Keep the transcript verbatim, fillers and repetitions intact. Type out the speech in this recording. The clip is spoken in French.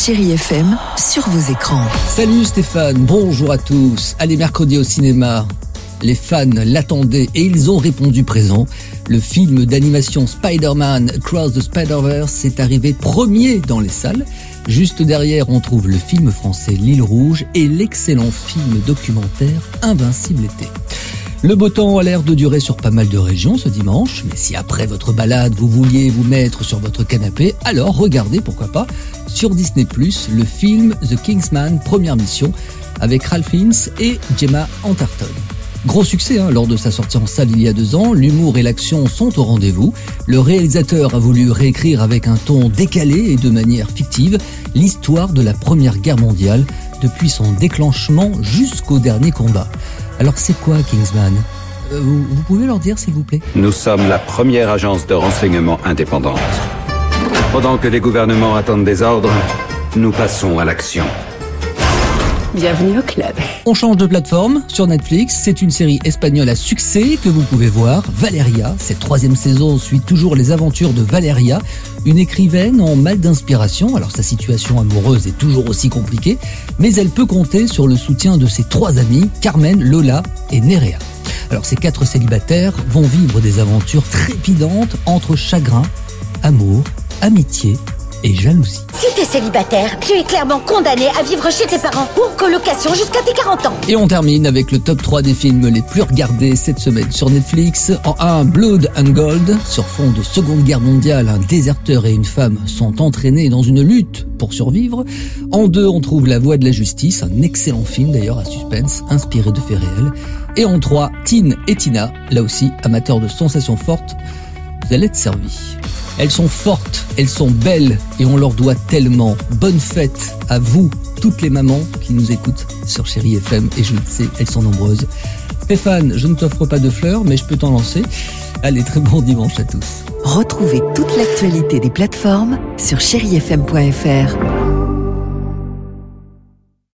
Chérie F M sur vos écrans. Salut Stéphane, bonjour à tous. Allez, mercredi au cinéma. Les fans l'attendaient et ils ont répondu présent. Le film d'animation Spider-Man Across the Spider-Verse est arrivé premier dans les salles. Juste derrière, on trouve le film français L'Île Rouge et l'excellent film documentaire Invincible été. Le beau temps a l'air de durer sur pas mal de régions ce dimanche, mais si après votre balade vous vouliez vous mettre sur votre canapé, alors regardez, pourquoi pas, sur Disney plus, le film The Kingsman Première Mission avec Ralph Fiennes et Gemma Arterton. Gros succès hein, lors de sa sortie en salle il y a deux ans, l'humour et l'action sont au rendez-vous. Le réalisateur a voulu réécrire avec un ton décalé et de manière fictive l'histoire de la Première Guerre mondiale depuis son déclenchement jusqu'au dernier combat. Alors c'est quoi Kingsman ? euh, vous, vous pouvez leur dire s'il vous plaît ? Nous sommes la première agence de renseignement indépendante. Pendant que les gouvernements attendent des ordres, nous passons à l'action. Bienvenue au club. On change de plateforme sur Netflix. C'est une série espagnole à succès que vous pouvez voir. Valeria. Cette troisième saison suit toujours les aventures de Valeria, une écrivaine en mal d'inspiration. Alors sa situation amoureuse est toujours aussi compliquée, mais elle peut compter sur le soutien de ses trois amies, Carmen, Lola et Nerea. Alors ces quatre célibataires vont vivre des aventures trépidantes entre chagrin, amour, amitié et jalousie. Si t'es célibataire, tu es clairement condamné à vivre chez tes parents ou en colocation jusqu'à tes quarante ans. Et on termine avec le top trois des films les plus regardés cette semaine sur Netflix. En un, Blood and Gold. Sur fond de Seconde Guerre mondiale, un déserteur et une femme sont entraînés dans une lutte pour survivre. En deux, on trouve La Voie de la Justice, un excellent film d'ailleurs à suspense, inspiré de faits réels. Et en trois, Tin et Tina, là aussi amateurs de sensations fortes, vous allez être servis. Elles sont fortes, elles sont belles et on leur doit tellement. Bonne fête à vous, toutes les mamans qui nous écoutent sur Chérie F M, et je le sais, elles sont nombreuses. Stéphane, je ne t'offre pas de fleurs, mais je peux t'en lancer. Allez, très bon dimanche à tous. Retrouvez toute l'actualité des plateformes sur chérie f m point f r.